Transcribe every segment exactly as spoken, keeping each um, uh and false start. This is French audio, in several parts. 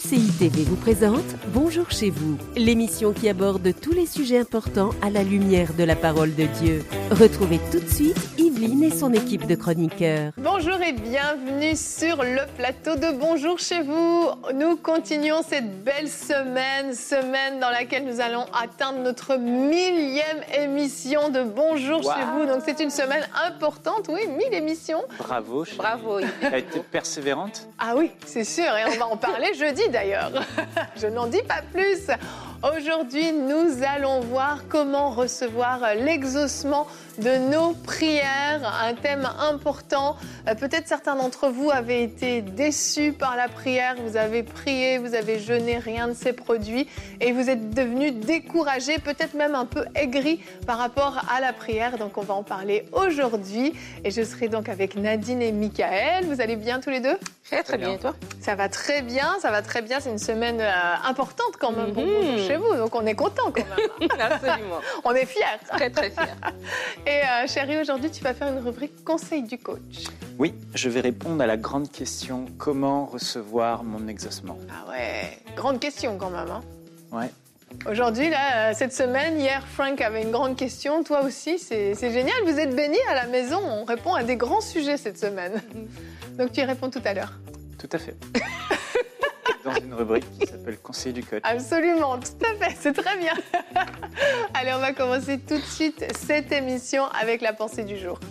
C I T V vous présente Bonjour chez vous, l'émission qui aborde tous les sujets importants à la lumière de la parole de Dieu. Retrouvez tout de suite Yveline et son équipe de chroniqueurs. Bonjour et bienvenue sur le plateau de Bonjour chez vous. Nous continuons cette belle semaine, semaine dans laquelle nous allons atteindre notre millième émission de Bonjour wow. chez vous. Donc c'est une semaine importante, oui, mille émissions. Bravo, chérie. Bravo. Tu as été persévérante. Ah oui, c'est sûr, et on va en parler jeudi d'ailleurs. Je n'en dis pas plus. Aujourd'hui, nous allons voir comment recevoir l'exaucement de nos prières, un thème important. Peut-être certains d'entre vous avaient été déçus par la prière, vous avez prié, vous avez jeûné, rien ne s'est produit et vous êtes devenus découragés, peut-être même un peu aigris par rapport à la prière. Donc on va en parler aujourd'hui et je serai donc avec Nadine et Michael. Vous allez bien tous les deux ? Très très bien, et toi ? Ça va très bien, ça va très bien. C'est une semaine euh, importante quand même pour Mm-hmm. vous chez vous, donc on est content quand même. Absolument. On est fiers. Très très fiers. Et euh, chérie, aujourd'hui tu vas faire une rubrique conseil du coach. Oui, je vais répondre à la grande question, comment recevoir mon exaucement ? Ah ouais, grande question quand même. Hein. Ouais. Aujourd'hui, là, cette semaine, hier, Frank avait une grande question. Toi aussi, c'est, c'est génial. Vous êtes bénis à la maison. On répond à des grands sujets cette semaine. Donc, tu y réponds tout à l'heure. Tout à fait. Dans une rubrique qui s'appelle Conseil du coach. Absolument, tout à fait. C'est très bien. Allez, on va commencer tout de suite cette émission avec la pensée du jour.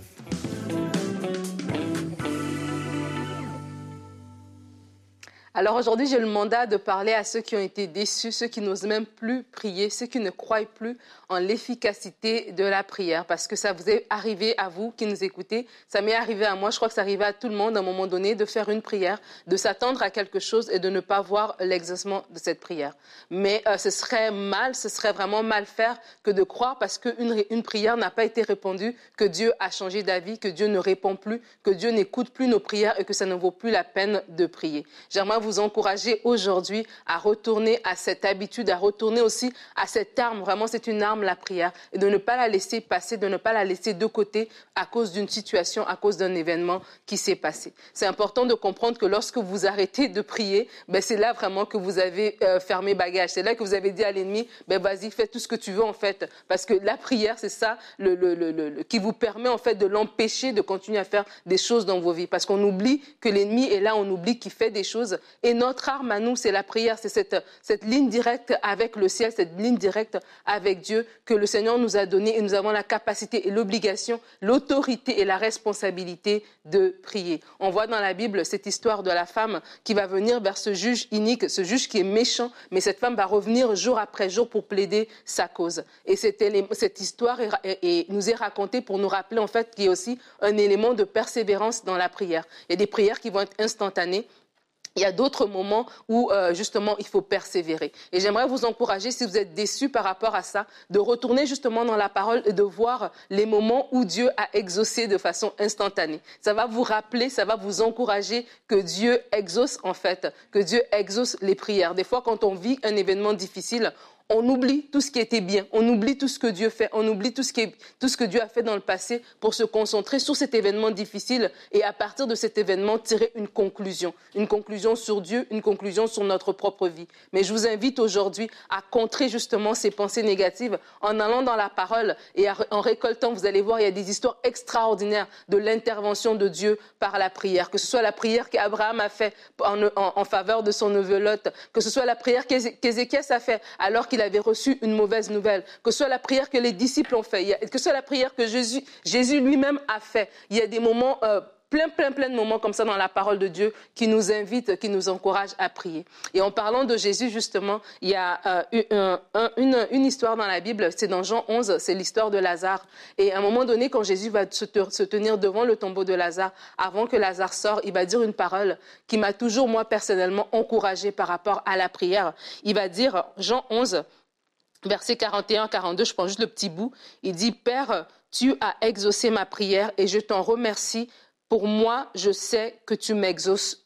Alors aujourd'hui, j'ai le mandat de parler à ceux qui ont été déçus, ceux qui n'osent même plus prier, ceux qui ne croient plus en l'efficacité de la prière. Parce que ça vous est arrivé à vous qui nous écoutez, ça m'est arrivé à moi, je crois que ça arrivait à tout le monde à un moment donné de faire une prière, de s'attendre à quelque chose et de ne pas voir l'exaucement de cette prière. Mais euh, ce serait mal, ce serait vraiment mal faire que de croire parce qu'une une prière n'a pas été répondue, que Dieu a changé d'avis, que Dieu ne répond plus, que Dieu n'écoute plus nos prières et que ça ne vaut plus la peine de prier. J'aimerais vous encourager aujourd'hui à retourner à cette habitude, à retourner aussi à cette arme. Vraiment, c'est une arme, la prière. Et de ne pas la laisser passer, de ne pas la laisser de côté à cause d'une situation, à cause d'un événement qui s'est passé. C'est important de comprendre que lorsque vous arrêtez de prier, ben c'est là vraiment que vous avez euh, fermé bagage. C'est là que vous avez dit à l'ennemi, ben vas-y, fais tout ce que tu veux en fait. Parce que la prière, c'est ça le, le, le, le, qui vous permet en fait de l'empêcher de continuer à faire des choses dans vos vies. Parce qu'on oublie que l'ennemi est là, on oublie qu'il fait des choses. Et notre arme à nous, c'est la prière, c'est cette, cette ligne directe avec le ciel, cette ligne directe avec Dieu que le Seigneur nous a donnée et nous avons la capacité et l'obligation, l'autorité et la responsabilité de prier. On voit dans la Bible cette histoire de la femme qui va venir vers ce juge inique, ce juge qui est méchant, mais cette femme va revenir jour après jour pour plaider sa cause. Et cette, cette histoire est, est, est, nous est racontée pour nous rappeler en fait qu'il y a aussi un élément de persévérance dans la prière. Il y a des prières qui vont être instantanées. Il y a d'autres moments où, euh, justement, il faut persévérer. Et j'aimerais vous encourager, si vous êtes déçus par rapport à ça, de retourner justement dans la parole et de voir les moments où Dieu a exaucé de façon instantanée. Ça va vous rappeler, ça va vous encourager que Dieu exauce, en fait, que Dieu exauce les prières. Des fois, quand on vit un événement difficile, on oublie tout ce qui était bien, on oublie tout ce que Dieu fait, on oublie tout ce, qui est, tout ce que Dieu a fait dans le passé pour se concentrer sur cet événement difficile et à partir de cet événement, tirer une conclusion. Une conclusion sur Dieu, une conclusion sur notre propre vie. Mais je vous invite aujourd'hui à contrer justement ces pensées négatives en allant dans la parole et en récoltant, vous allez voir, il y a des histoires extraordinaires de l'intervention de Dieu par la prière. Que ce soit la prière qu'Abraham a fait en, en, en faveur de son neveu Lot, que ce soit la prière qu'Ézéchias a fait alors qu'il avait reçu une mauvaise nouvelle, que ce soit la prière que les disciples ont fait, que ce soit la prière que Jésus, Jésus lui-même a fait. Il y a des moments, euh, plein, plein, plein de moments comme ça dans la parole de Dieu qui nous invitent, qui nous encouragent à prier. Et en parlant de Jésus, justement, il y a euh, un, un, une, une histoire dans la Bible, c'est dans Jean onze, c'est l'histoire de Lazare. Et à un moment donné, quand Jésus va se, te, se tenir devant le tombeau de Lazare, avant que Lazare sorte, il va dire une parole qui m'a toujours, moi, personnellement, encouragée par rapport à la prière. Il va dire, Jean onze, Versets quarante et un à quarante-deux, je prends juste le petit bout. Il dit, « Père, tu as exaucé ma prière et je t'en remercie. Pour moi, je sais que tu m'exauces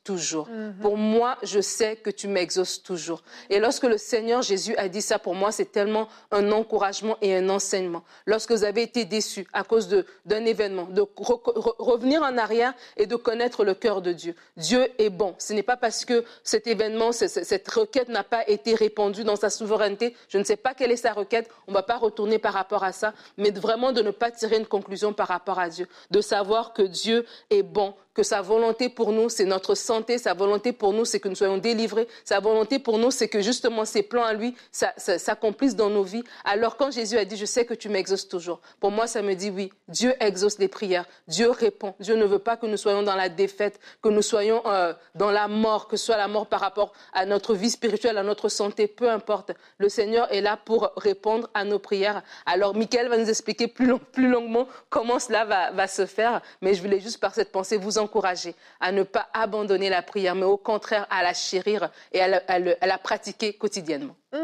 toujours. Mm-hmm. Pour moi, je sais que tu m'exauces toujours. Et lorsque le Seigneur Jésus a dit ça, pour moi, c'est tellement un encouragement et un enseignement. Lorsque vous avez été déçus à cause de, d'un événement, de re- re- revenir en arrière et de connaître le cœur de Dieu. Dieu est bon. Ce n'est pas parce que cet événement, c- c- cette requête n'a pas été répandue dans sa souveraineté. Je ne sais pas quelle est sa requête. On ne va pas retourner par rapport à ça, mais vraiment de ne pas tirer une conclusion par rapport à Dieu. De savoir que Dieu est bon, que sa volonté pour nous, c'est notre santé. Sa volonté pour nous, c'est que nous soyons délivrés. Sa volonté pour nous, c'est que justement ses plans à lui ça, ça, s'accomplissent dans nos vies. Alors quand Jésus a dit, je sais que tu m'exauces toujours, pour moi, ça me dit oui, Dieu exauce les prières. Dieu répond. Dieu ne veut pas que nous soyons dans la défaite, que nous soyons euh, dans la mort, que ce soit la mort par rapport à notre vie spirituelle, à notre santé, peu importe. Le Seigneur est là pour répondre à nos prières. Alors, Michael va nous expliquer plus, long, plus longuement comment cela va, va se faire, mais je voulais juste par cette pensée vous encourager à ne pas abandonner la prière, mais au contraire à la chérir et à la, à le, à la pratiquer quotidiennement. Mmh,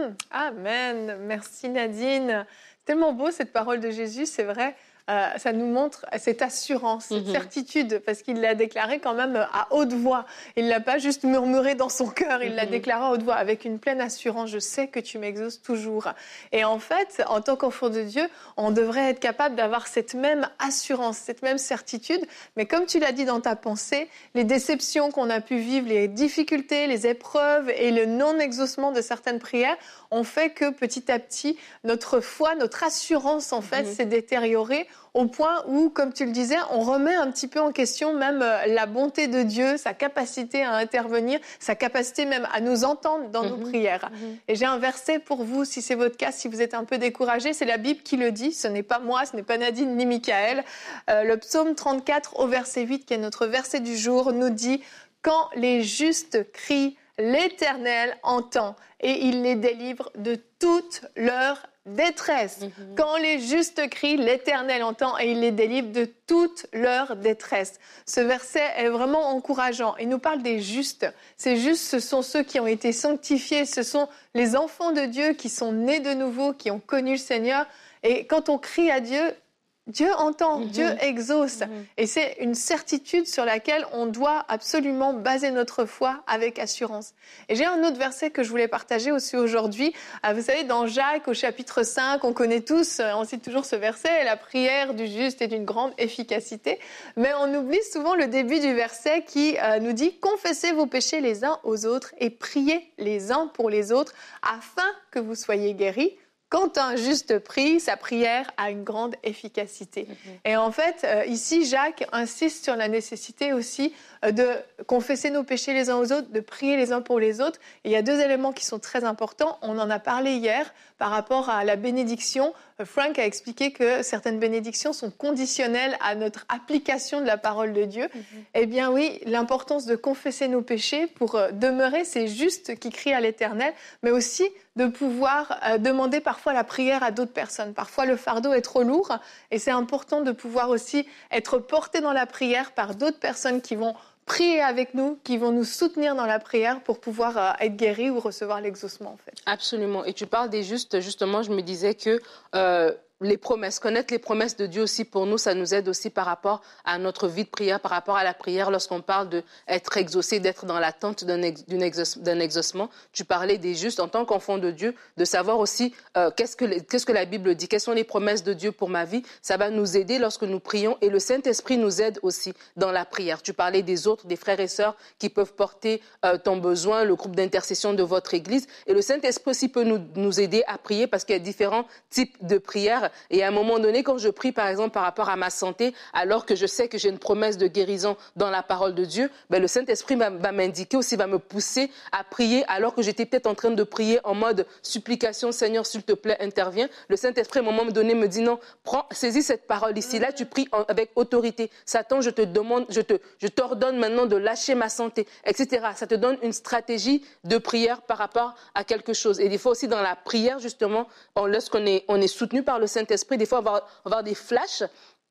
amen. Merci Nadine. C'est tellement beau cette parole de Jésus, c'est vrai. Euh, ça nous montre cette assurance, cette mm-hmm. certitude, parce qu'il l'a déclaré quand même à haute voix. Il ne l'a pas juste murmuré dans son cœur, il mm-hmm. l'a déclaré à haute voix, avec une pleine assurance. Je sais que tu m'exauces toujours. Et en fait, en tant qu'enfant de Dieu, on devrait être capable d'avoir cette même assurance, cette même certitude. Mais comme tu l'as dit dans ta pensée, les déceptions qu'on a pu vivre, les difficultés, les épreuves et le non-exaucement de certaines prières ont fait que petit à petit, notre foi, notre assurance en fait, mm-hmm. s'est détériorée au point où, comme tu le disais, on remet un petit peu en question même la bonté de Dieu, sa capacité à intervenir, sa capacité même à nous entendre dans mm-hmm. nos prières. Mm-hmm. Et j'ai un verset pour vous, si c'est votre cas, si vous êtes un peu découragé, c'est la Bible qui le dit, ce n'est pas moi, ce n'est pas Nadine ni Michael. Euh, le psaume trente-quatre au verset huit, qui est notre verset du jour, nous dit « Quand les justes crient, l'Éternel entend et il les délivre de toute leur détresse. Mm-hmm. Quand les justes crient, l'Éternel entend et il les délivre de toute leur détresse. » Ce verset est vraiment encourageant. Il nous parle des justes. Ces justes, ce sont ceux qui ont été sanctifiés. Ce sont les enfants de Dieu qui sont nés de nouveau, qui ont connu le Seigneur. Et quand on crie à Dieu, Dieu entend, mmh. Dieu exauce. Mmh. Et c'est une certitude sur laquelle on doit absolument baser notre foi avec assurance. Et j'ai un autre verset que je voulais partager aussi aujourd'hui. Vous savez, dans Jacques, au chapitre cinq, on connaît tous, on cite toujours ce verset, « La prière du juste est d'une grande efficacité ». Mais on oublie souvent le début du verset qui euh, nous dit « Confessez vos péchés les uns aux autres et priez les uns pour les autres afin que vous soyez guéris. » Quand un juste prie, sa prière a une grande efficacité. Mm-hmm. Et en fait, euh, ici, Jacques insiste sur la nécessité aussi euh, de confesser nos péchés les uns aux autres, de prier les uns pour les autres. Et il y a deux éléments qui sont très importants. On en a parlé hier par rapport à la bénédiction. Euh, Frank a expliqué que certaines bénédictions sont conditionnelles à notre application de la parole de Dieu. Mm-hmm. Eh bien oui, l'importance de confesser nos péchés pour euh, demeurer ces justes qui crient à l'Éternel, mais aussi de pouvoir euh, demander parfois la prière à d'autres personnes. Parfois, le fardeau est trop lourd et c'est important de pouvoir aussi être porté dans la prière par d'autres personnes qui vont prier avec nous, qui vont nous soutenir dans la prière pour pouvoir euh, être guéris ou recevoir l'exaucement, en fait. Absolument. Et tu parles des justes. Justement, je me disais que euh, les promesses, connaître les promesses de Dieu aussi pour nous, ça nous aide aussi par rapport à notre vie de prière, par rapport à la prière, lorsqu'on parle d'être exaucé, d'être dans l'attente d'un, ex, exauce, d'un exaucement. Tu parlais des justes en tant qu'enfant de Dieu, de savoir aussi euh, qu'est-ce que, qu'est-ce que la Bible dit, quelles sont les promesses de Dieu pour ma vie. Ça va nous aider lorsque nous prions et le Saint-Esprit nous aide aussi dans la prière. Tu parlais des autres, des frères et sœurs qui peuvent porter euh, ton besoin, le groupe d'intercession de votre Église. Et le Saint-Esprit aussi peut nous, nous aider à prier parce qu'il y a différents types de prières. Et à un moment donné, quand je prie, par exemple, par rapport à ma santé, alors que je sais que j'ai une promesse de guérison dans la parole de Dieu, ben, le Saint-Esprit va, va m'indiquer aussi, va me pousser à prier, alors que j'étais peut-être en train de prier en mode supplication, Seigneur, s'il te plaît, interviens. Le Saint-Esprit, à un moment donné, me dit non, prends, saisis cette parole ici. Là, tu pries en, avec autorité. Satan, je te demande, je te, je t'ordonne maintenant de lâcher ma santé, et cetera. Ça te donne une stratégie de prière par rapport à quelque chose. Et des fois aussi, dans la prière, justement, on, lorsqu'on est, on est soutenu par le Saint-Esprit, des fois, on va, on va avoir des flashs,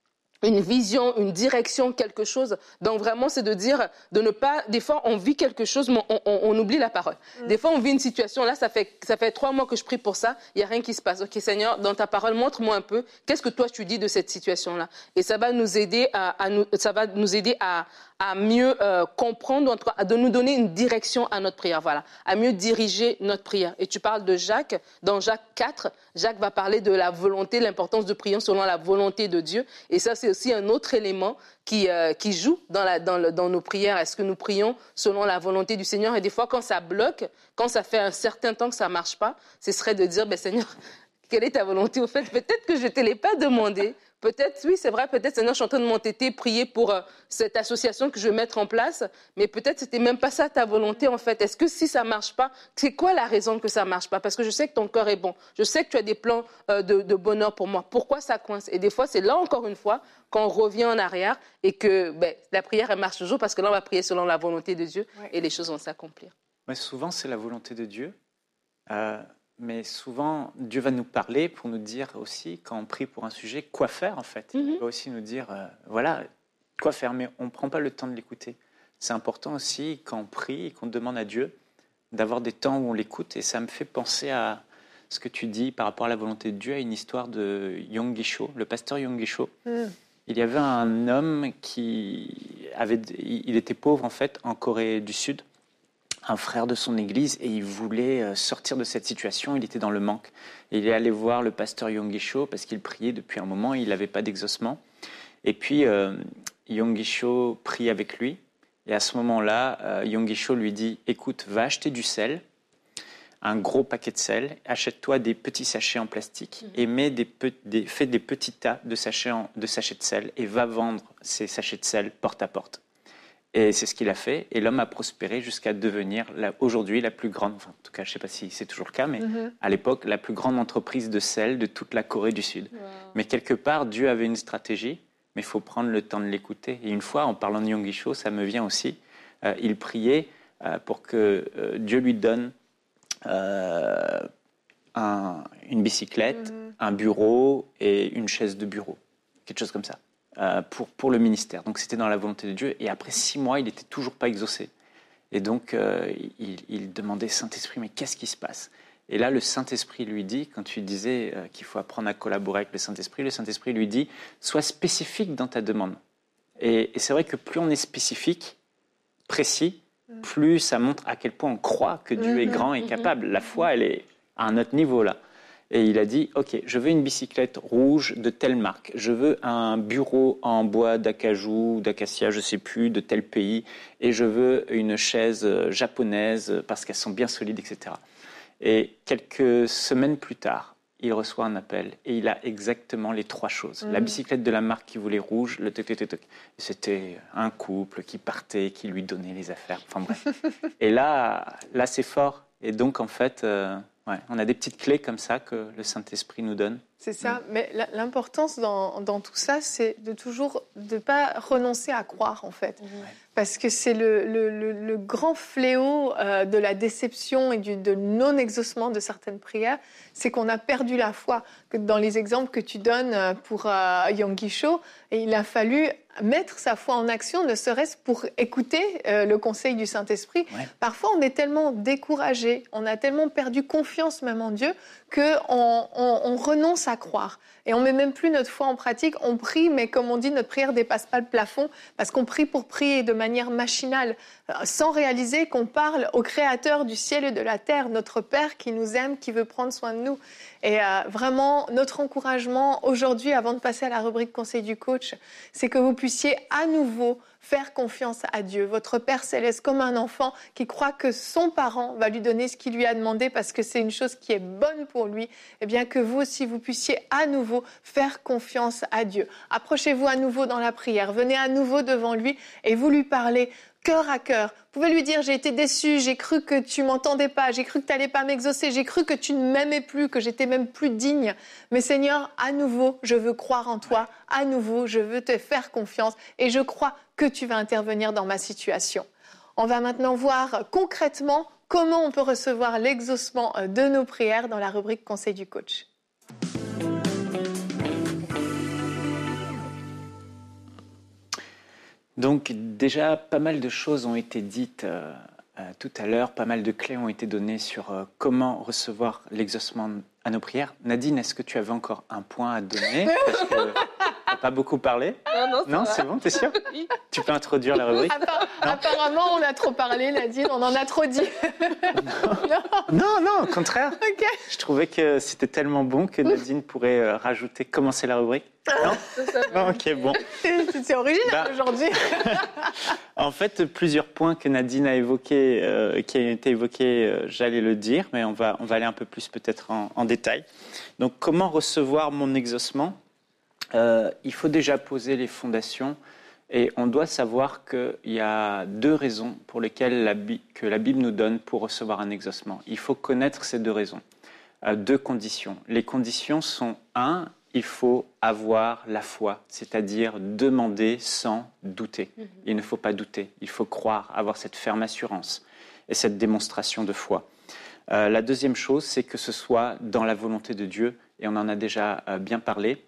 une vision, une direction, quelque chose. Donc vraiment, c'est de dire, de ne pas... Des fois, on vit quelque chose, mais on, on, on oublie la parole. Mm. Des fois, on vit une situation, là, ça fait, ça fait trois mois que je prie pour ça, il n'y a rien qui se passe. Ok, Seigneur, dans ta parole, montre-moi un peu, qu'est-ce que toi, tu dis de cette situation-là? Et ça va nous aider à, à nous, ça va nous aider à, à mieux euh, comprendre, en tout cas, de nous donner une direction à notre prière, voilà, à mieux diriger notre prière. Et tu parles de Jacques, dans Jacques quatre, Jacques va parler de la volonté, l'importance de prier selon la volonté de Dieu. Et ça, c'est aussi un autre élément qui, euh, qui joue dans, la, dans, le, dans nos prières. Est-ce que nous prions selon la volonté du Seigneur? Et des fois, quand ça bloque, quand ça fait un certain temps que ça ne marche pas, ce serait de dire, ben, Seigneur, quelle est ta volonté au fait? Peut-être que je ne te l'ai pas demandé. Peut-être, oui, c'est vrai, peut-être, Seigneur, je suis en train de m'entêter, prier pour euh, cette association que je veux mettre en place, mais peut-être c'était même pas ça ta volonté, en fait. Est-ce que si ça marche pas, c'est quoi la raison que ça marche pas? Parce que je sais que ton cœur est bon. Je sais que tu as des plans euh, de, de bonheur pour moi. Pourquoi ça coince? Et des fois, c'est là, encore une fois, quand on revient en arrière et que ben, la prière, elle marche toujours parce que là, on va prier selon la volonté de Dieu ouais. et les choses vont s'accomplir. Mais souvent, c'est la volonté de Dieu. Euh... Mais souvent, Dieu va nous parler pour nous dire aussi, quand on prie pour un sujet, quoi faire en fait. Mm-hmm. Il va aussi nous dire, euh, voilà, quoi faire, mais on ne prend pas le temps de l'écouter. C'est important aussi, quand on prie et qu'on demande à Dieu, d'avoir des temps où on l'écoute. Et ça me fait penser à ce que tu dis par rapport à la volonté de Dieu, à une histoire de Yonggi Cho, le pasteur Yonggi Cho. Mm. Il y avait un homme qui avait, il était pauvre en fait, en Corée du Sud. Un frère de son église, et il voulait sortir de cette situation, il était dans le manque. Et il est allé voir le pasteur Yonggi Cho parce qu'il priait depuis un moment, il n'avait pas d'exaucement. Et puis, euh, Yonggi Cho prie avec lui, et à ce moment-là, euh, Yonggi Cho lui dit « Écoute, va acheter du sel, un gros paquet de sel, achète-toi des petits sachets en plastique, mmh. et mets des, pe- des, fais des petits tas de sachets, en, de sachets de sel, et va vendre ces sachets de sel porte à porte. » Et c'est ce qu'il a fait. Et l'homme a prospéré jusqu'à devenir, la, aujourd'hui, la plus grande, enfin, en tout cas, je ne sais pas si c'est toujours le cas, mais mm-hmm. à l'époque, la plus grande entreprise de sel de toute la Corée du Sud. Wow. Mais quelque part, Dieu avait une stratégie, mais il faut prendre le temps de l'écouter. Et une fois, en parlant de Yonggi Cho, ça me vient aussi, euh, il priait euh, pour que euh, Dieu lui donne euh, un, une bicyclette, mm-hmm. un bureau et une chaise de bureau. Quelque chose comme ça. Euh, pour, pour le ministère. Donc c'était dans la volonté de Dieu. Et après six mois, il n'était toujours pas exaucé. Et donc euh, il, il demandait, Saint-Esprit, mais qu'est-ce qui se passe? Et là, le Saint-Esprit lui dit, quand tu disais euh, qu'il faut apprendre à collaborer avec le Saint-Esprit, le Saint-Esprit lui dit, sois spécifique dans ta demande. Et, et c'est vrai que plus on est spécifique, précis, plus ça montre à quel point on croit que Dieu est grand et capable. La foi, elle est à un autre niveau là. Et il a dit, OK, je veux une bicyclette rouge de telle marque. Je veux un bureau en bois d'acajou, d'acacia, je ne sais plus, de tel pays. Et je veux une chaise japonaise parce qu'elles sont bien solides, et cetera. Et quelques semaines plus tard, il reçoit un appel et il a exactement les trois choses. Mmh. La bicyclette de la marque qu'il voulait rouge, le toc, toc, toc, toc. C'était un couple qui partait, qui lui donnait les affaires. Enfin bref. Et là, là c'est fort. Et donc, en fait... Euh, Ouais, on a des petites clés comme ça que le Saint-Esprit nous donne. C'est ça, mmh. mais l'importance dans, dans tout ça, c'est de toujours de pas renoncer à croire, en fait. Mmh. Parce que c'est le, le, le, le grand fléau euh, de la déception et du de non-exaucement de certaines prières, c'est qu'on a perdu la foi. Que dans les exemples que tu donnes pour euh, Yonggi Cho, il a fallu mettre sa foi en action, ne serait-ce pour écouter euh, le conseil du Saint-Esprit. Ouais. Parfois, on est tellement découragé, on a tellement perdu confiance même en Dieu, qu'on on, on renonce à croire. Et on ne met même plus notre foi en pratique. On prie, mais comme on dit, notre prière ne dépasse pas le plafond, parce qu'on prie pour prier de manière machinale, sans réaliser qu'on parle au Créateur du ciel et de la terre, notre Père qui nous aime, qui veut prendre soin de nous. Et euh, vraiment, notre encouragement aujourd'hui, avant de passer à la rubrique Conseil du coach, c'est que vous puissiez à nouveau faire confiance à Dieu. Votre Père céleste, comme un enfant qui croit que son parent va lui donner ce qu'il lui a demandé parce que c'est une chose qui est bonne pour lui, eh bien que vous aussi, vous puissiez à nouveau faire confiance à Dieu. Approchez-vous à nouveau dans la prière, venez à nouveau devant lui et vous lui parlez cœur à cœur. Vous pouvez lui dire, j'ai été déçu, j'ai cru que tu m'entendais pas, j'ai cru que tu n'allais pas m'exaucer, j'ai cru que tu ne m'aimais plus, que j'étais même plus digne. Mais Seigneur, à nouveau, je veux croire en toi, à nouveau, je veux te faire confiance et je crois que tu vas intervenir dans ma situation. On va maintenant voir concrètement comment on peut recevoir l'exaucement de nos prières dans la rubrique Conseil du coach. Donc déjà, pas mal de choses ont été dites euh, euh, tout à l'heure, pas mal de clés ont été données sur euh, comment recevoir l'exaucement à nos prières. Nadine, est-ce que tu avais encore un point à donner? Parce que pas beaucoup parlé. Non, non, Non, ça c'est va. bon, t'es sûr? Tu peux introduire la rubrique? Appar- Apparemment, on a trop parlé, Nadine, on en a trop dit. non. Non, non, au contraire. Ok. Je trouvais que c'était tellement bon que Nadine pourrait euh, rajouter, commencer la rubrique. Non? Ça, ça va. Non, ok, bon. C'est c'est original Bah. aujourd'hui. En fait, plusieurs points que Nadine a évoqués, euh, qui ont été évoqués, euh, j'allais le dire, mais on va, on va aller un peu plus peut-être en, en détail. Donc, comment recevoir mon exaucement? Euh, Il faut déjà poser les fondations et on doit savoir qu'il y a deux raisons pour lesquelles la, Bi- que la Bible nous donne pour recevoir un exaucement. Il faut connaître ces deux raisons, euh, deux conditions. Les conditions sont, un, il faut avoir la foi, c'est-à-dire demander sans douter. Mm-hmm. Il ne faut pas douter, il faut croire, avoir cette ferme assurance et cette démonstration de foi. Euh, la deuxième chose, c'est que ce soit dans la volonté de Dieu, et on en a déjà euh, bien parlé,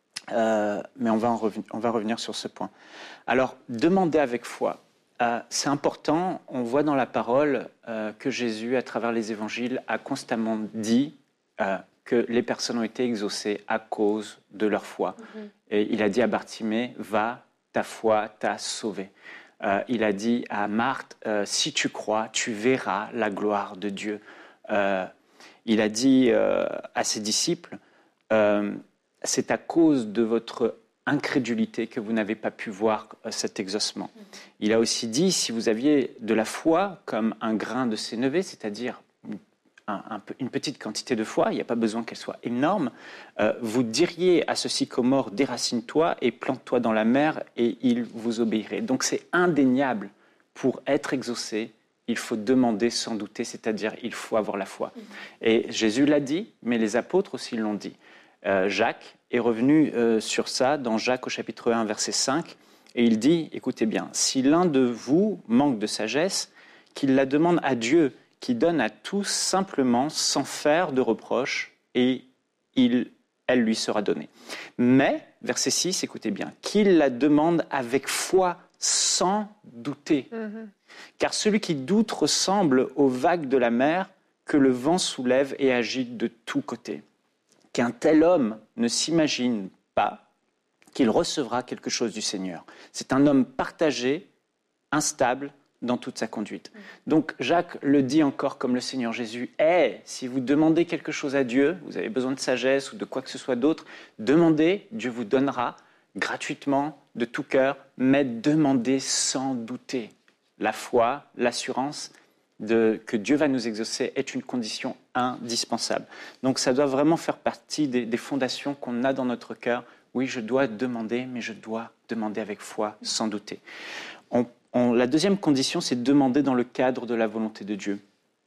euh, mais on va, en reven- on va revenir sur ce point. Alors, demander avec foi, euh, c'est important. On voit dans la parole euh, que Jésus, à travers les évangiles, a constamment dit euh, que les personnes ont été exaucées à cause de leur foi. Mm-hmm. Et il a dit à Bartimée, va, ta foi t'a sauvé. Euh, il a dit à Marthe, euh, si tu crois, tu verras la gloire de Dieu. Euh, il a dit euh, à ses disciples, euh, c'est à cause de votre incrédulité que vous n'avez pas pu voir euh, cet exaucement. Mm-hmm. Il a aussi dit, si vous aviez de la foi comme un grain de sénévé, c'est-à-dire Un, un, une petite quantité de foi, il n'y a pas besoin qu'elle soit énorme, euh, vous diriez à ce sycomore, déracine-toi et plante-toi dans la mer et il vous obéirait. Donc c'est indéniable, pour être exaucé, il faut demander sans douter, c'est-à-dire il faut avoir la foi. Mmh. Et Jésus l'a dit, mais les apôtres aussi l'ont dit. Euh, Jacques est revenu euh, sur ça dans Jacques au chapitre un, verset cinq, et il dit, écoutez bien, si l'un de vous manque de sagesse, qu'il la demande à Dieu, qui donne à tous simplement sans faire de reproches et il, elle lui sera donnée. Mais, verset six, écoutez bien, qu'il la demande avec foi sans douter. Mm-hmm. Car celui qui doute ressemble aux vagues de la mer que le vent soulève et agite de tous côtés. Qu'un tel homme ne s'imagine pas qu'il recevra quelque chose du Seigneur. C'est un homme partagé, instable, dans toute sa conduite. Donc Jacques le dit encore comme le Seigneur Jésus est. Si vous demandez quelque chose à Dieu, vous avez besoin de sagesse ou de quoi que ce soit d'autre, demandez, Dieu vous donnera gratuitement, de tout cœur, mais demandez sans douter. La foi, l'assurance de, que Dieu va nous exaucer est une condition indispensable. Donc ça doit vraiment faire partie des, des fondations qu'on a dans notre cœur. Oui, je dois demander, mais je dois demander avec foi, sans douter. On On, la deuxième condition, c'est de demander dans le cadre de la volonté de Dieu.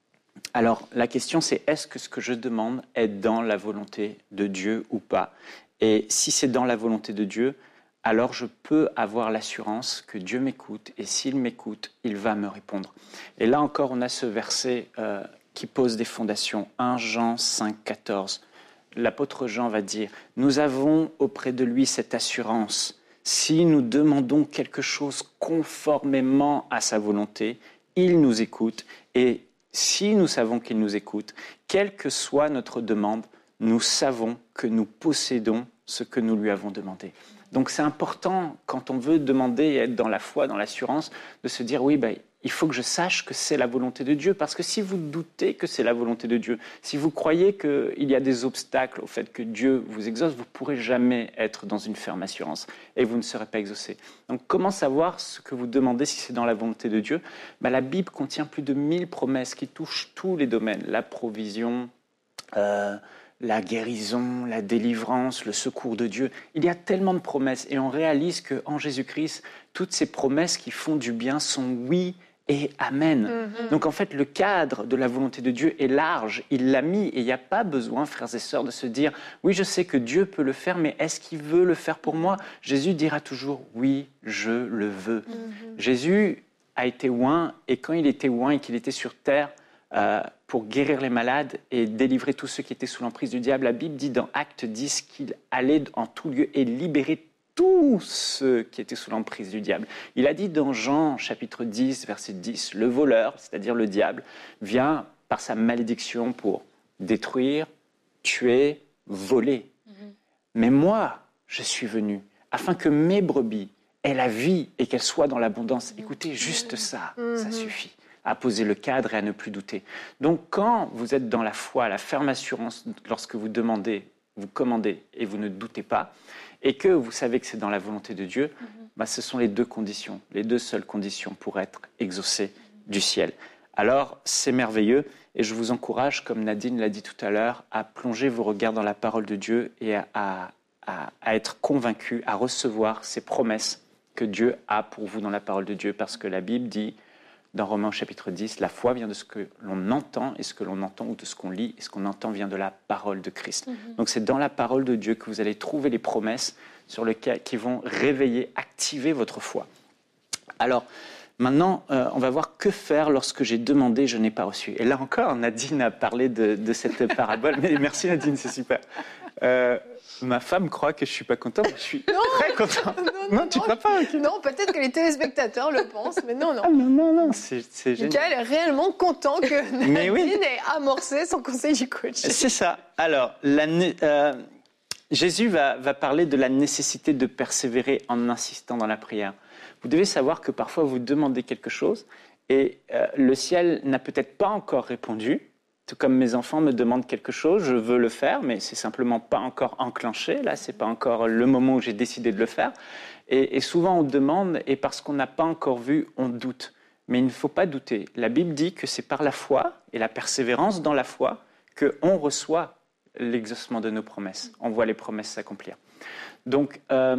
Alors, la question, c'est est-ce que ce que je demande est dans la volonté de Dieu ou pas? Et si c'est dans la volonté de Dieu, alors je peux avoir l'assurance que Dieu m'écoute, et s'il m'écoute, il va me répondre. Et là encore, on a ce verset euh, qui pose des fondations. un Jean cinq, quatorze. L'apôtre Jean va dire « Nous avons auprès de lui cette assurance. Si nous demandons quelque chose conformément à sa volonté, il nous écoute. Et si nous savons qu'il nous écoute, quelle que soit notre demande, nous savons que nous possédons ce que nous lui avons demandé. » Donc c'est important, quand on veut demander et être dans la foi, dans l'assurance, de se dire, oui, ben, il faut que je sache que c'est la volonté de Dieu. Parce que si vous doutez que c'est la volonté de Dieu, si vous croyez qu'il y a des obstacles au fait que Dieu vous exauce, vous ne pourrez jamais être dans une ferme assurance et vous ne serez pas exaucé. Donc comment savoir ce que vous demandez si c'est dans la volonté de Dieu? Ben, la Bible contient plus de mille promesses qui touchent tous les domaines. La provision, euh, la guérison, la délivrance, le secours de Dieu. Il y a tellement de promesses et on réalise qu'en Jésus-Christ, toutes ces promesses qui font du bien sont oui et amen. Mm-hmm. Donc en fait, le cadre de la volonté de Dieu est large, il l'a mis et il n'y a pas besoin, frères et sœurs, de se dire « Oui, je sais que Dieu peut le faire, mais est-ce qu'il veut le faire pour moi ?» Jésus dira toujours « Oui, je le veux. Mm-hmm. » Jésus a été oint et quand il était oint et qu'il était sur terre, Euh, pour guérir les malades et délivrer tous ceux qui étaient sous l'emprise du diable. La Bible dit dans Acte dix qu'il allait en tout lieu et libérer tous ceux qui étaient sous l'emprise du diable. Il a dit dans Jean chapitre dix, verset dix, le voleur, c'est-à-dire le diable, vient par sa malédiction pour détruire, tuer, voler. Mm-hmm. Mais moi, je suis venu afin que mes brebis aient la vie et qu'elles soient dans l'abondance. Écoutez, juste ça, ça suffit à poser le cadre et à ne plus douter. Donc, quand vous êtes dans la foi, la ferme assurance, lorsque vous demandez, vous commandez et vous ne doutez pas, et que vous savez que c'est dans la volonté de Dieu, mm-hmm. bah, ce sont les deux conditions, les deux seules conditions pour être exaucé du ciel. Alors, c'est merveilleux, et je vous encourage, comme Nadine l'a dit tout à l'heure, à plonger vos regards dans la parole de Dieu et à, à, à, à être convaincu, à recevoir ces promesses que Dieu a pour vous dans la parole de Dieu, parce que la Bible dit, dans Romains chapitre dix, la foi vient de ce que l'on entend, et ce que l'on entend ou de ce qu'on lit, et ce qu'on entend vient de la parole de Christ. Mm-hmm. Donc c'est dans la parole de Dieu que vous allez trouver les promesses sur lesquelles, qui vont réveiller, activer votre foi. Alors, maintenant, euh, on va voir que faire lorsque j'ai demandé, je n'ai pas reçu. Et là encore, Nadine a parlé de, de cette parabole. Mais merci Nadine, c'est super. Euh, ma femme croit que je ne suis pas content, mais je suis non, très content. Non, non, non tu ne crois pas okay. Non, peut-être que les téléspectateurs le pensent, mais non, non. Ah, non, non, non, c'est, c'est génial. Michael est réellement content que Nadine oui. ait amorcé son conseil du coach. C'est ça. Alors, la, euh, Jésus va, va parler de la nécessité de persévérer en insistant dans la prière. Vous devez savoir que parfois vous demandez quelque chose et euh, le ciel n'a peut-être pas encore répondu. Tout comme mes enfants me demandent quelque chose, je veux le faire, mais c'est simplement pas encore enclenché. Là, c'est pas encore le moment où j'ai décidé de le faire. Et, et souvent on demande et parce qu'on n'a pas encore vu, on doute. Mais il ne faut pas douter. La Bible dit que c'est par la foi et la persévérance dans la foi qu'on reçoit l'exaucement de nos promesses. On voit les promesses s'accomplir. Donc, euh,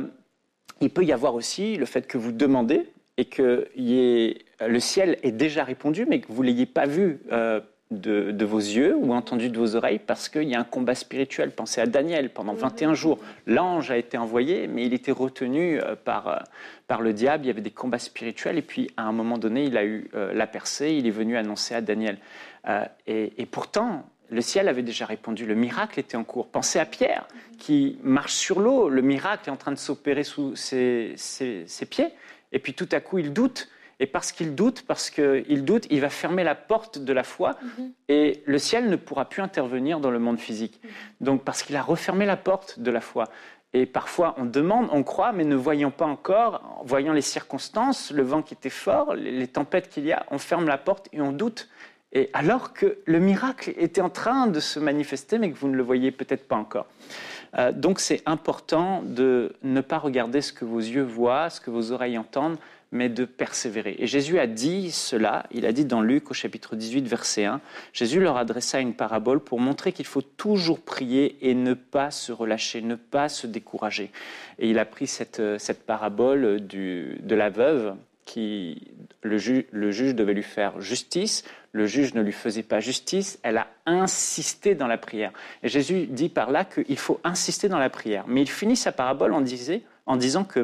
il peut y avoir aussi le fait que vous demandez et que y ait, le ciel ait déjà répondu, mais que vous ne l'ayez pas vu euh, de, de vos yeux ou entendu de vos oreilles parce qu'il y a un combat spirituel. Pensez à Daniel, pendant vingt et un jours, l'ange a été envoyé, mais il était retenu par, par le diable, il y avait des combats spirituels, et puis à un moment donné, il a eu euh, la percée, il est venu annoncer à Daniel. Euh, et, et pourtant, le ciel avait déjà répondu, le miracle était en cours. Pensez à Pierre, qui marche sur l'eau, le miracle est en train de s'opérer sous ses, ses, ses pieds, et puis tout à coup, il doute. Et parce qu'il doute, parce qu'il doute, il va fermer la porte de la foi, mm-hmm. et le ciel ne pourra plus intervenir dans le monde physique. Mm-hmm. Donc, parce qu'il a refermé la porte de la foi. Et parfois, on demande, on croit, mais ne voyant pas encore, en voyant les circonstances, le vent qui était fort, les, les tempêtes qu'il y a, on ferme la porte et on doute. Et alors que le miracle était en train de se manifester, mais que vous ne le voyez peut-être pas encore. Euh, donc, c'est important de ne pas regarder ce que vos yeux voient, ce que vos oreilles entendent, mais de persévérer. Et Jésus a dit cela, il a dit dans Luc au chapitre dix-huit, verset un, Jésus leur adressa une parabole pour montrer qu'il faut toujours prier et ne pas se relâcher, ne pas se décourager. Et il a pris cette, cette parabole du, de la veuve, qui le, ju, le juge devait lui faire justice, le juge ne lui faisait pas justice, elle a insisté dans la prière. Et Jésus dit par là qu'il faut insister dans la prière. Mais il finit sa parabole en, disait, en disant que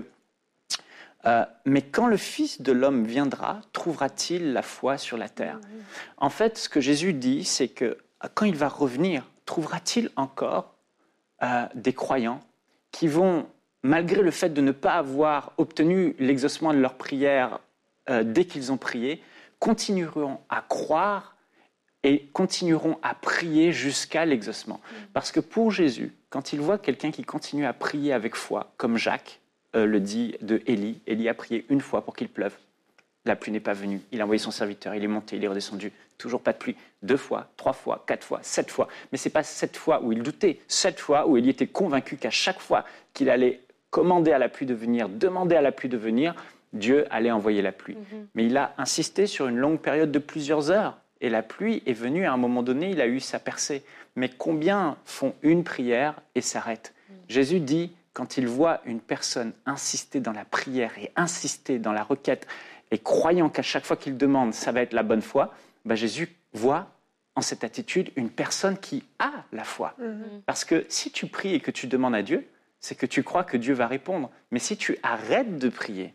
Euh, mais quand le Fils de l'homme viendra, trouvera-t-il la foi sur la terre ? En fait, ce que Jésus dit, c'est que quand il va revenir, trouvera-t-il encore euh, des croyants qui vont, malgré le fait de ne pas avoir obtenu l'exaucement de leur prière euh, dès qu'ils ont prié, continueront à croire et continueront à prier jusqu'à l'exaucement. Parce que pour Jésus, quand il voit quelqu'un qui continue à prier avec foi, comme Jacques, Euh, le dit de Élie. Élie a prié une fois pour qu'il pleuve. La pluie n'est pas venue. Il a envoyé son serviteur, il est monté, il est redescendu. Toujours pas de pluie. Deux fois, trois fois, quatre fois, sept fois. Mais ce n'est pas sept fois où il doutait. Sept fois où Élie était convaincu qu'à chaque fois qu'il allait commander à la pluie de venir, demander à la pluie de venir, Dieu allait envoyer la pluie. Mm-hmm. Mais il a insisté sur une longue période de plusieurs heures. Et la pluie est venue à un moment donné, il a eu sa percée. Mais combien font une prière et s'arrêtent ? Mm. Jésus dit, quand il voit une personne insister dans la prière et insister dans la requête et croyant qu'à chaque fois qu'il demande, ça va être la bonne foi, ben Jésus voit en cette attitude une personne qui a la foi. Mm-hmm. Parce que si tu pries et que tu demandes à Dieu, c'est que tu crois que Dieu va répondre. Mais si tu arrêtes de prier,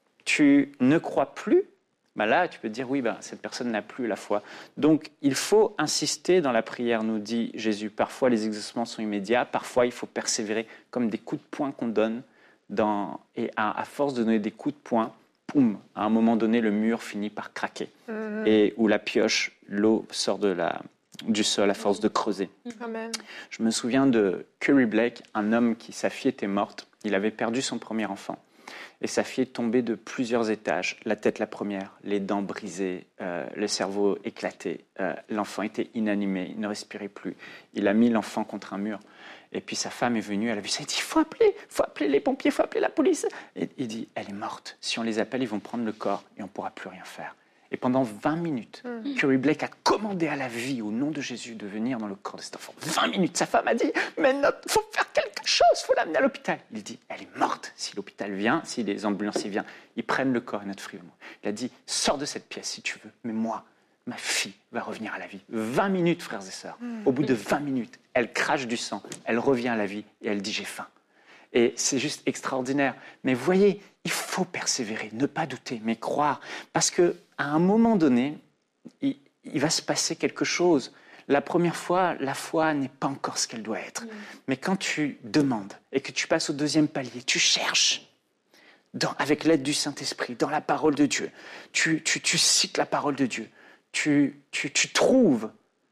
tu ne crois plus, ben là, tu peux te dire, oui, ben, cette personne n'a plus la foi. Donc, il faut insister dans la prière, nous dit Jésus. Parfois, les exaucements sont immédiats. Parfois, il faut persévérer comme des coups de poing qu'on donne. Dans... Et à, à force de donner des coups de poing, poum, à un moment donné, le mur finit par craquer. Mmh. Et où la pioche, l'eau sort de la, du sol à force de creuser. Amen. Je me souviens de Curry Blake, un homme qui, sa fille était morte. Il avait perdu son premier enfant. Et sa fille est tombée de plusieurs étages, la tête la première, les dents brisées, euh, le cerveau éclaté. Euh, l'enfant était inanimé, il ne respirait plus. Il a mis l'enfant contre un mur. Et puis sa femme est venue, elle a vu ça, elle dit « il faut appeler, faut appeler les pompiers, il faut appeler la police ». Et il dit « elle est morte, si on les appelle, ils vont prendre le corps et on ne pourra plus rien faire ». Et pendant vingt minutes, mmh. Curry Blake a commandé à la vie, au nom de Jésus, de venir dans le corps de cet enfant. vingt minutes, sa femme a dit « mais il faut faire quelque chose, il faut l'amener à l'hôpital ». Il dit « elle est morte, si l'hôpital vient, si les ambulanciers viennent, ils prennent le corps et notre fille. » Il a dit « sors de cette pièce si tu veux, mais moi, ma fille va revenir à la vie. » vingt minutes, frères et sœurs. Mmh. Au bout de vingt minutes, elle crache du sang, elle revient à la vie et elle dit « j'ai faim ». Et c'est juste extraordinaire. Mais vous voyez, il faut persévérer, ne pas douter, mais croire. Parce qu'à un moment donné, il, il va se passer quelque chose. La première fois, la foi n'est pas encore ce qu'elle doit être. Mmh. Mais quand tu demandes et que tu passes au deuxième palier, tu cherches, dans, avec l'aide du Saint-Esprit, dans la parole de Dieu. Tu, tu, tu cites la parole de Dieu. Tu, tu, tu trouves.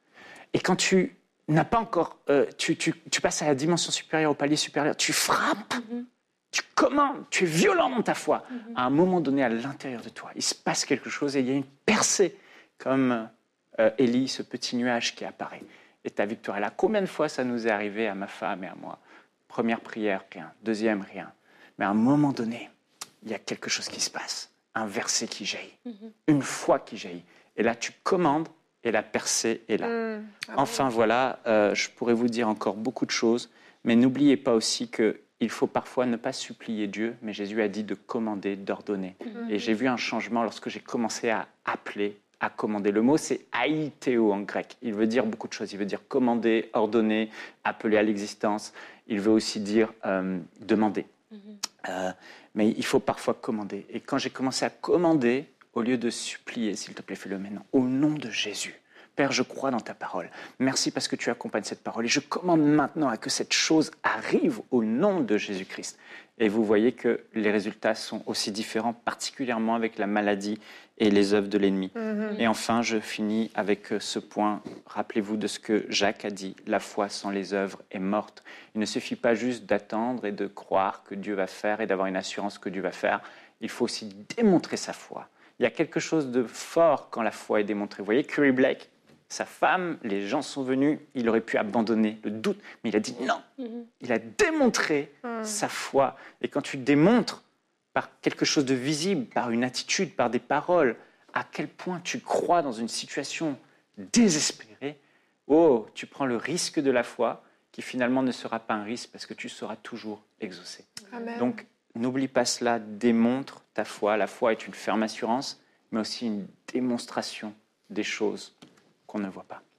Et quand tu n'as pas encore... Euh, tu, tu, tu passes à la dimension supérieure, au palier supérieur, tu frappes, mm-hmm. tu commandes, tu es violent dans ta foi. Mm-hmm. À un moment donné, à l'intérieur de toi, il se passe quelque chose et il y a une percée, comme euh, Élie, ce petit nuage qui apparaît. Et ta victoire est là. Combien de fois ça nous est arrivé à ma femme et à moi? Première prière, rien. Deuxième, rien. Mais à un moment donné, il y a quelque chose qui se passe. Un verset qui jaillit. Mm-hmm. Une foi qui jaillit. Et là, tu commandes et la percée est là. Mmh. Ah enfin, bon. voilà, euh, je pourrais vous dire encore beaucoup de choses, mais n'oubliez pas aussi qu'il faut parfois ne pas supplier Dieu, mais Jésus a dit de commander, d'ordonner. Mmh. Et j'ai vu un changement lorsque j'ai commencé à appeler, à commander. Le mot, c'est aïthéo en grec. Il veut dire beaucoup de choses. Il veut dire commander, ordonner, appeler à l'existence. Il veut aussi dire euh, demander. Mmh. Euh, mais il faut parfois commander. Et quand j'ai commencé à commander, au lieu de supplier, s'il te plaît, fais-le maintenant, au nom de Jésus. Père, je crois dans ta parole. Merci parce que tu accompagnes cette parole. Et je commande maintenant à que cette chose arrive au nom de Jésus-Christ. Et vous voyez que les résultats sont aussi différents, particulièrement avec la maladie et les œuvres de l'ennemi. Mm-hmm. Et enfin, je finis avec ce point. Rappelez-vous de ce que Jacques a dit. La foi sans les œuvres est morte. Il ne suffit pas juste d'attendre et de croire que Dieu va faire et d'avoir une assurance que Dieu va faire. Il faut aussi démontrer sa foi. Il y a quelque chose de fort quand la foi est démontrée. Vous voyez, Curry Blake, sa femme, les gens sont venus, il aurait pu abandonner le doute, mais il a dit non. Mm-hmm. Il a démontré mm. sa foi. Et quand tu démontres par quelque chose de visible, par une attitude, par des paroles, à quel point tu crois dans une situation désespérée, oh, tu prends le risque de la foi qui finalement ne sera pas un risque parce que tu seras toujours exaucé. Amen. Donc, n'oublie pas cela, démontre ta foi. La foi est une ferme assurance, mais aussi une démonstration des choses qu'on ne voit pas.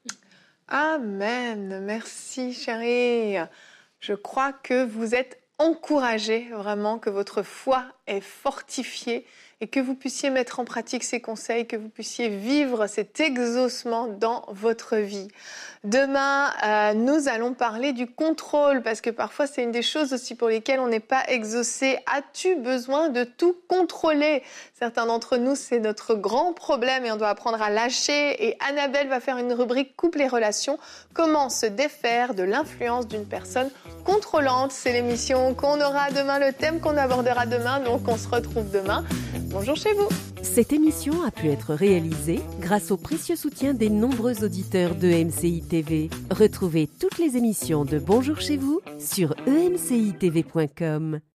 Amen. Merci, chérie. Je crois que vous êtes encouragés, vraiment, que votre foi est fortifiée et que vous puissiez mettre en pratique ces conseils, que vous puissiez vivre cet exaucement dans votre vie. Demain, euh, nous allons parler du contrôle, parce que parfois c'est une des choses aussi pour lesquelles on n'est pas exaucé. As-tu besoin de tout contrôler? Certains d'entre nous, c'est notre grand problème et on doit apprendre à lâcher. Et Annabelle va faire une rubrique couple et relations. Comment se défaire de l'influence d'une personne contrôlante? C'est l'émission qu'on aura demain, le thème qu'on abordera demain, donc on se retrouve demain. Bonjour chez vous. Cette émission a pu être réalisée grâce au précieux soutien des nombreux auditeurs de E M C I T V. Retrouvez toutes les émissions de Bonjour chez vous sur e m c i t v point com.